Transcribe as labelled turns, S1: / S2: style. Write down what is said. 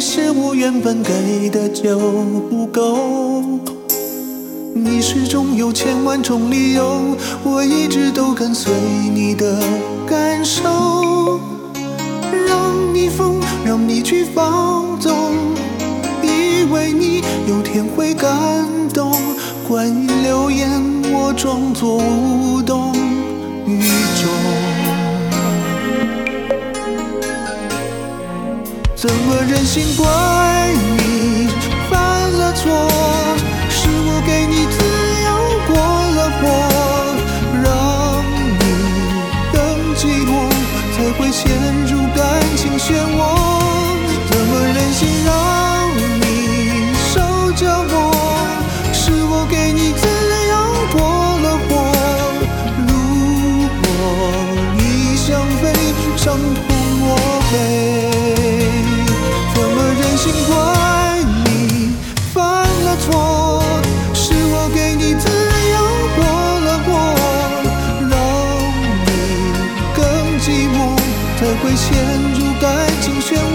S1: 是我原本给的就不够，你始终有千万种理由，我一直都跟随你的感受，让你疯，让你去放纵，以为你有天会感动。关于流言，我装作无动于衷。怎么忍心怪你犯了错？是我给你自由过了火，让你更寂寞，才会陷入感情漩涡。怎么忍心让你受折磨？是我给你自由过了火。如果你想飞，伤痛我背。怎么忍心怪你犯了错？是我给你自由过了火，让你更寂寞，才会陷入感情漩涡。